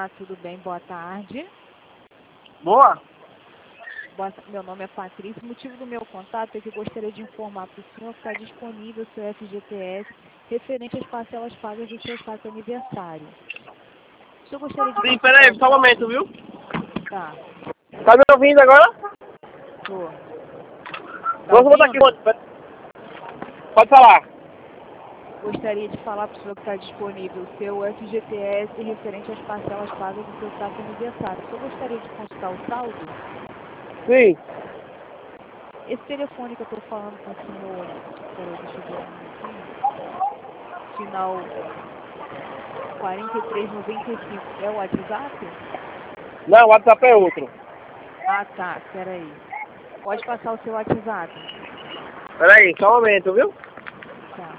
Olá, tudo bem? Boa tarde. Boa? Meu nome é Patrícia. O motivo do meu contato é que eu gostaria de informar para o senhor que está disponível o seu FGTS referente às parcelas pagas do seu saque aniversário. O senhor gostaria de Sim, consultar peraí, o só um saldo? momento, viu? Tá, Tá me ouvindo agora? tô. Tá Vamos botar aqui. ouvindo? Pode falar. Gostaria de falar para o senhor que está disponível o seu FGTS referente às parcelas pagas do seu saque aniversário. O senhor gostaria de consultar o saldo? Sim. Esse telefone que eu estou falando com o senhor, peraí, deixa eu ver um minutinho, final 4395, é o WhatsApp? Não, o WhatsApp é outro. Ah, tá, peraí. Pode passar o seu WhatsApp? Peraí, só um momento, viu? Tá.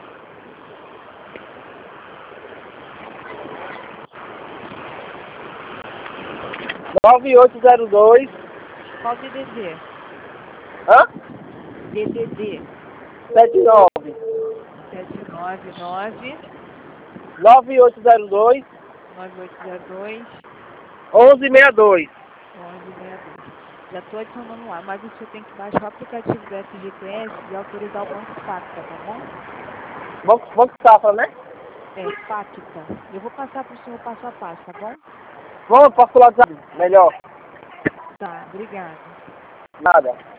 Nove oito zero dois. Qual DDD? Hã? DDD 79. 799 9802 9802 1162. 1162. Já estou adicionando lá, mas o senhor tem que baixar o aplicativo do FGTS e autorizar o Banco Pacta, tá bom? Banco Safra, né? É, Pacta. Eu vou passar para o senhor passo a passo, tá bom? Vamos, posso falar do WhatsApp? Melhor. Tá, obrigada. Nada.